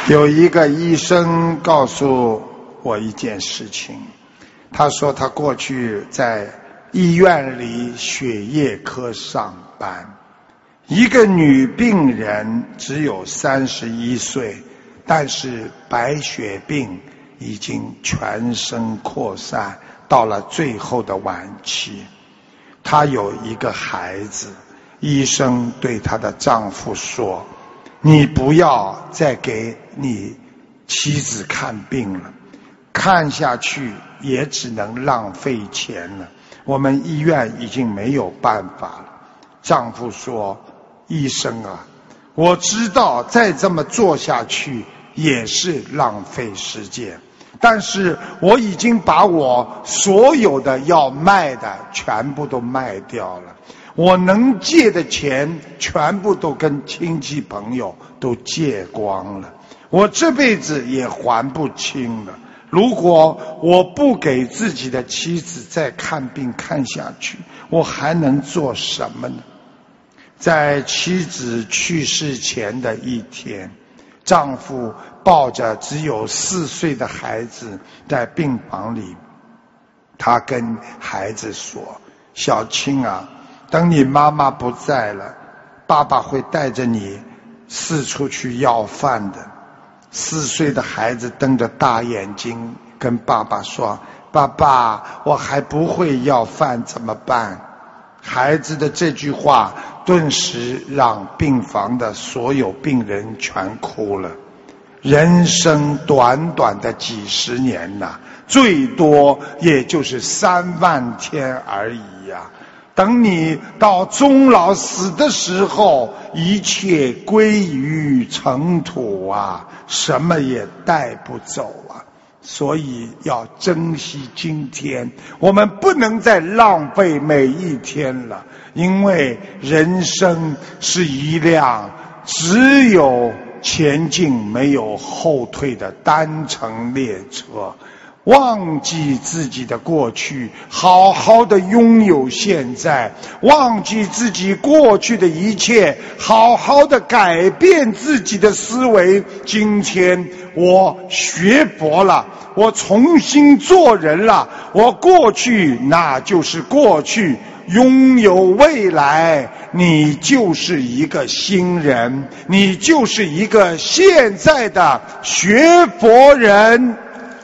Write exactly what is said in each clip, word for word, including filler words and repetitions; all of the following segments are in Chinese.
有一个医生告诉我一件事情，他说他过去在医院里血液科上班，一个女病人只有三十一岁，但是白血病已经全身扩散到了最后的晚期。她有一个孩子，医生对她的丈夫说，你不要再给你妻子看病了，看下去也只能浪费钱了，我们医院已经没有办法了。丈夫说，医生啊，我知道再这么做下去也是浪费时间，但是我已经把我所有的要卖的全部都卖掉了，我能借的钱全部都跟亲戚朋友都借光了，我这辈子也还不清了。如果我不给自己的妻子再看病看下去，我还能做什么呢？在妻子去世前的一天，丈夫抱着只有四岁的孩子在病房里，他跟孩子说，小青啊，等你妈妈不在了，爸爸会带着你四处去要饭的。四岁的孩子瞪着大眼睛跟爸爸说，爸爸，我还不会要饭怎么办？孩子的这句话顿时让病房的所有病人全哭了。人生短短的几十年呐、啊，最多也就是三万天而已呀、啊。等你到终老死的时候，一切归于尘土啊，什么也带不走啊。所以要珍惜今天，我们不能再浪费每一天了，因为人生是一辆只有前进没有后退的单程列车。忘记自己的过去，好好的拥有现在，忘记自己过去的一切，好好的改变自己的思维。今天我学佛了，我重新做人了，我过去那就是过去，拥有未来，你就是一个新人，你就是一个现在的学佛人。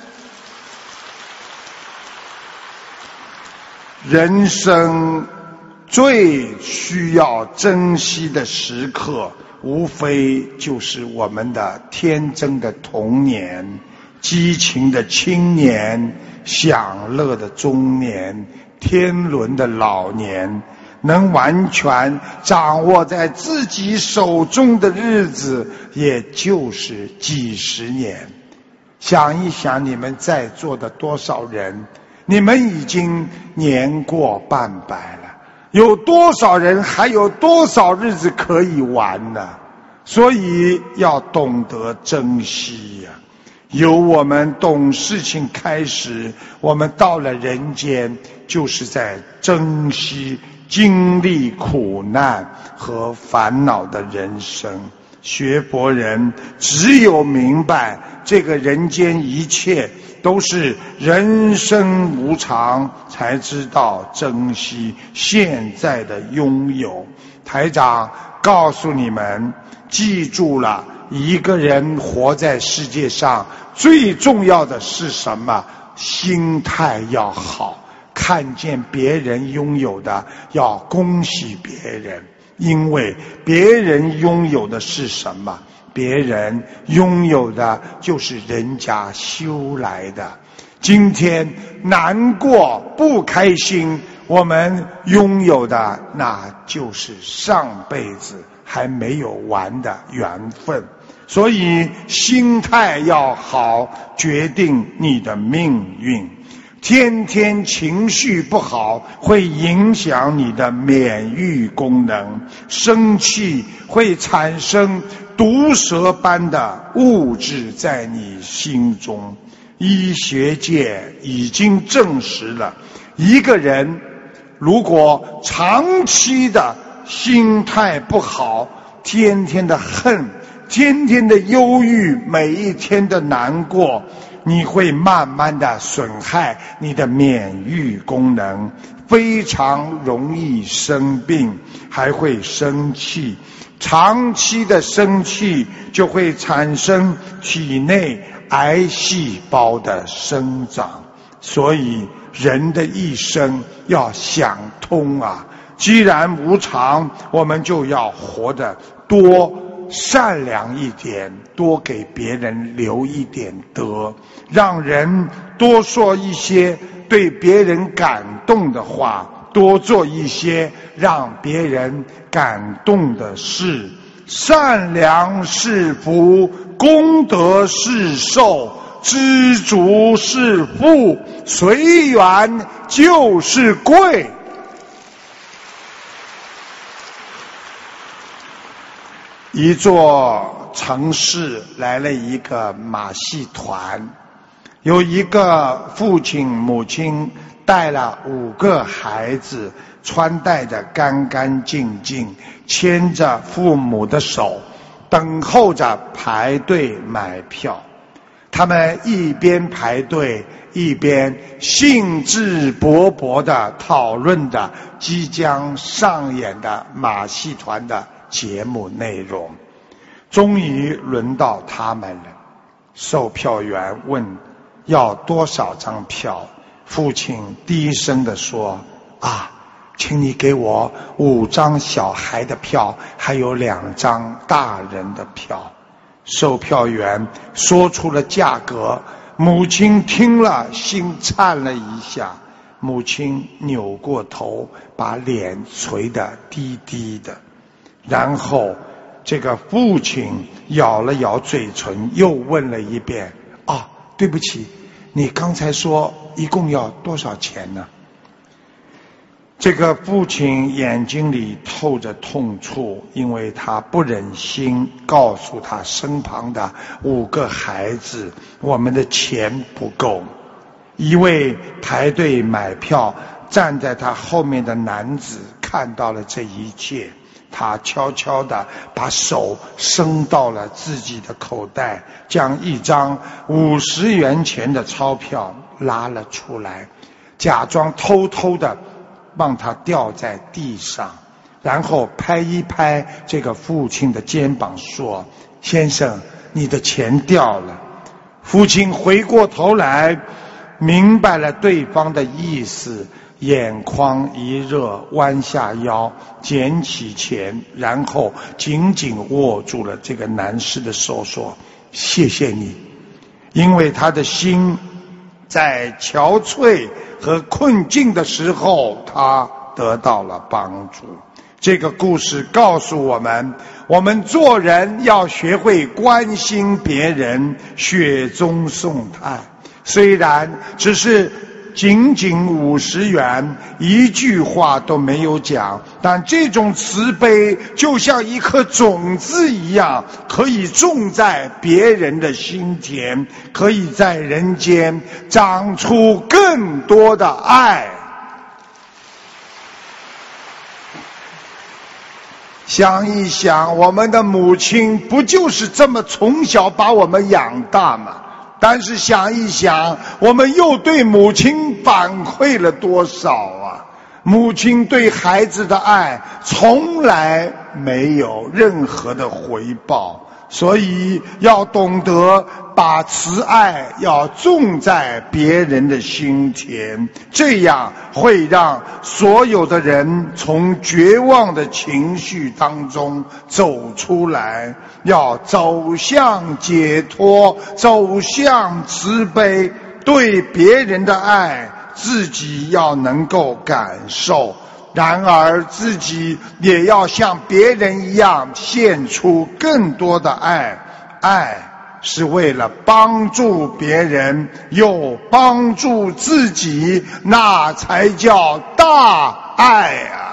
人生最需要珍惜的时刻，无非就是我们的天真的童年，激情的青年，享乐的中年，天伦的老年。能完全掌握在自己手中的日子，也就是几十年。想一想，你们在座的多少人，你们已经年过半百了，有多少人还有多少日子可以玩呢？所以要懂得珍惜呀、啊。由我们懂事情开始，我们到了人间，就是在珍惜经历苦难和烦恼的人生。学佛人只有明白这个人间一切都是人生无常，才知道珍惜现在的拥有。台长告诉你们，记住了，一个人活在世界上最重要的是什么？心态要好，看见别人拥有的要恭喜别人，因为别人拥有的是什么？别人拥有的就是人家修来的。今天难过不开心，我们拥有的那就是上辈子还没有完的缘分。所以心态要好，决定你的命运。天天情绪不好，会影响你的免疫功能，生气会产生毒蛇般的物质在你心中。医学界已经证实了，一个人如果长期的心态不好，天天的恨， 天天的忧郁，每一天的难过，你会慢慢的损害你的免疫功能，非常容易生病，还会生气。长期的生气就会产生体内癌细胞的生长。所以人的一生要想通啊，既然无常，我们就要活得多善良一点，多给别人留一点德，让人多说一些对别人感动的话，多做一些让别人感动的事。善良是福，功德是寿，知足是富，随缘就是贵。一座城市来了一个马戏团，有一个父亲母亲带了五个孩子，穿戴得干干净净，牵着父母的手，等候着排队买票。他们一边排队，一边兴致勃勃地讨论着即将上演的马戏团的节目内容。终于轮到他们了，售票员问要多少张票，父亲低声地说：啊，请你给我五张小孩的票，还有两张大人的票。售票员说出了价格，母亲听了心颤了一下，母亲扭过头，把脸垂得低低的。然后这个父亲咬了咬嘴唇，又问了一遍：啊，对不起，你刚才说一共要多少钱呢？这个父亲眼睛里透着痛楚，因为他不忍心告诉他身旁的五个孩子，我们的钱不够。一位排队买票站在他后面的男子看到了这一切，他悄悄地把手伸到了自己的口袋，将一张五十元钱的钞票拉了出来，假装偷偷地帮他掉在地上，然后拍一拍这个父亲的肩膀说：先生，你的钱掉了。父亲回过头来，明白了对方的意思，眼眶一热，弯下腰捡起钱，然后紧紧握住了这个男士的手，说：谢谢你。因为他的心在憔悴和困境的时候，他得到了帮助。这个故事告诉我们，我们做人要学会关心别人，雪中送炭。虽然只是仅仅五十元，一句话都没有讲，但这种慈悲就像一颗种子一样，可以种在别人的心田，可以在人间长出更多的爱。想一想，我们的母亲不就是这么从小把我们养大吗？但是想一想，我们又对母亲反馈了多少啊？母亲对孩子的爱从来没有任何的回报，所以要懂得把慈爱要种在别人的心田，这样会让所有的人从绝望的情绪当中走出来，要走向解脱，走向慈悲，对别人的爱自己要能够感受，然而自己也要像别人一样献出更多的爱。爱是为了帮助别人又帮助自己，那才叫大爱啊！